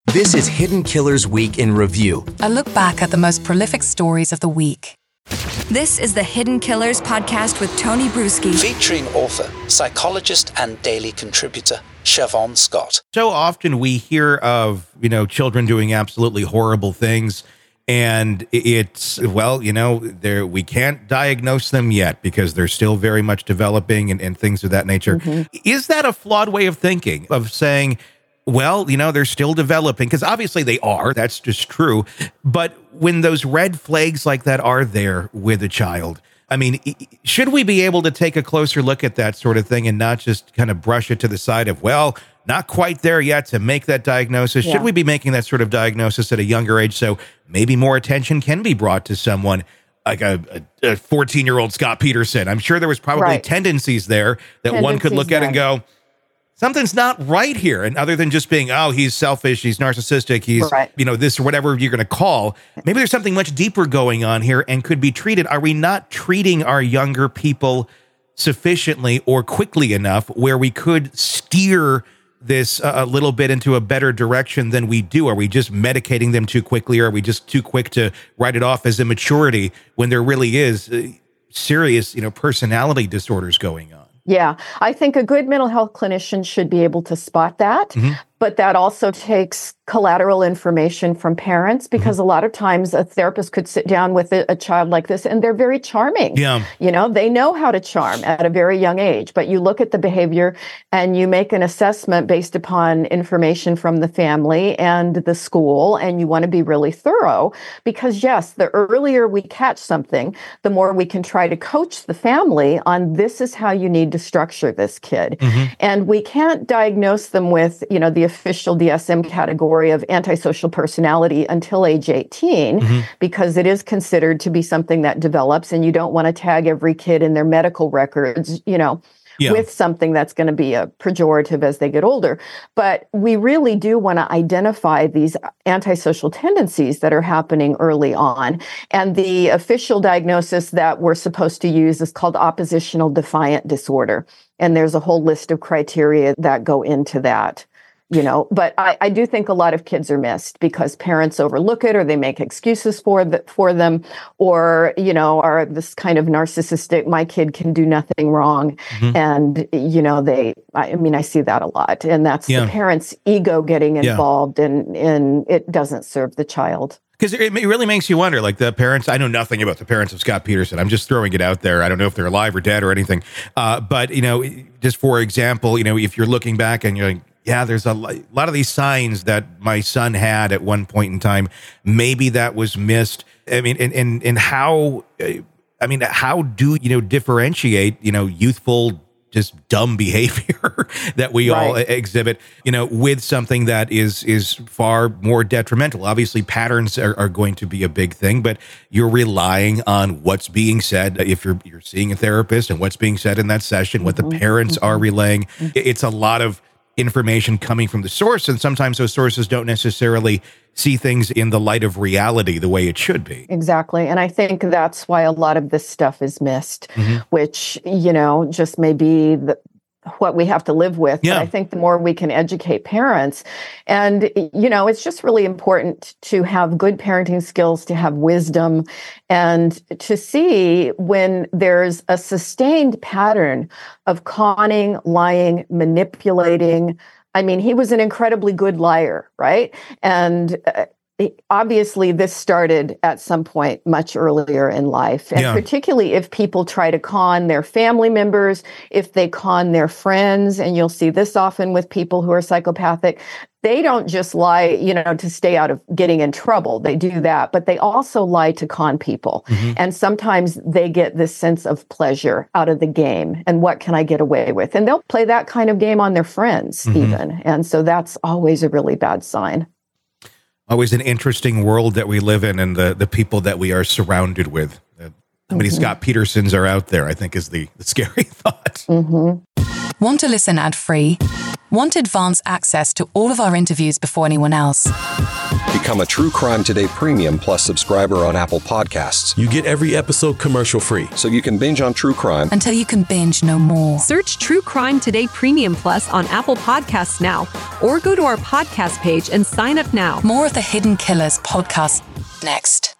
This is Hidden Killers Week in Review. A look back at the most prolific stories of the week. This is the Hidden Killers podcast with Tony Bruski. Featuring author, psychologist, and daily contributor, Siobhan Scott. So often we hear of, children doing absolutely horrible things. And it's, we can't diagnose them yet because they're still very much developing and things of that nature. Mm-hmm. Is that a flawed way of thinking, of saying, well, they're still developing? Because obviously they are. That's just true. But when those red flags like that are there with a child, I mean, should we be able to take a closer look at that sort of thing and not just kind of brush it to the side of, well, not quite there yet to make that diagnosis? Yeah. Should we be making that sort of diagnosis at a younger age so maybe more attention can be brought to someone like a 14-year-old Scott Peterson? I'm sure there was probably tendencies there that one could look at and go, something's not right here. And other than just being, oh, he's selfish, he's narcissistic, he's, this or whatever you're going to call, maybe there's something much deeper going on here and could be treated. Are we not treating our younger people sufficiently or quickly enough where we could steer this a little bit into a better direction than we do? Are we just medicating them too quickly? Or are we just too quick to write it off as immaturity when there really is serious, personality disorders going on? Yeah, I think a good mental health clinician should be able to spot that. Mm-hmm. But that also takes collateral information from parents, because a lot of times a therapist could sit down with a child like this and they're very charming. Yeah. They know how to charm at a very young age, but you look at the behavior and you make an assessment based upon information from the family and the school, and you want to be really thorough because, yes, the earlier we catch something, the more we can try to coach the family on this is how you need to structure this kid. Mm-hmm. And we can't diagnose them with, the official DSM category of antisocial personality until age 18, because it is considered to be something that develops, and you don't want to tag every kid in their medical records, with something that's going to be a pejorative as they get older. But we really do want to identify these antisocial tendencies that are happening early on. And the official diagnosis that we're supposed to use is called oppositional defiant disorder. And there's a whole list of criteria that go into that. But I do think a lot of kids are missed because parents overlook it, or they make excuses for them, or, are this kind of narcissistic, my kid can do nothing wrong. Mm-hmm. And, I see that a lot. And that's the parent's ego getting involved, and it doesn't serve the child. Because it really makes you wonder, like the parents, I know nothing about the parents of Scott Peterson. I'm just throwing it out there. I don't know if they're alive or dead or anything. But, just for example, if you're looking back and you're like, yeah, there's a lot of these signs that my son had at one point in time. Maybe that was missed. I mean, and how do you differentiate, youthful, just dumb behavior that we all exhibit, with something that is far more detrimental? Obviously, patterns are going to be a big thing, but you're relying on what's being said if you're seeing a therapist, and what's being said in that session, what the parents are relaying. It's a lot of information coming from the source, and sometimes those sources don't necessarily see things in the light of reality the way it should be. Exactly. And I think that's why a lot of this stuff is missed, which, just may be what we have to live with. Yeah. But I think the more we can educate parents, and, it's just really important to have good parenting skills, to have wisdom, and to see when there's a sustained pattern of conning, lying, manipulating. I mean, he was an incredibly good liar, right? And obviously, this started at some point much earlier in life, and particularly if people try to con their family members, if they con their friends, and you'll see this often with people who are psychopathic. They don't just lie, to stay out of getting in trouble. They do that, but they also lie to con people. Mm-hmm. And sometimes they get this sense of pleasure out of the game. And what can I get away with? And they'll play that kind of game on their friends even. And so that's always a really bad sign. Always an interesting world that we live in, and the people that we are surrounded with. How many Scott Petersons are out there, I think, is the scary thought. Want to listen ad-free? Want advanced access to all of our interviews before anyone else? Become a True Crime Today Premium Plus subscriber on Apple Podcasts. You get every episode commercial-free. So you can binge on true crime Until you can binge no more. Search True Crime Today Premium Plus on Apple Podcasts now, or go to our podcast page and sign up now. More of the Hidden Killers podcast next.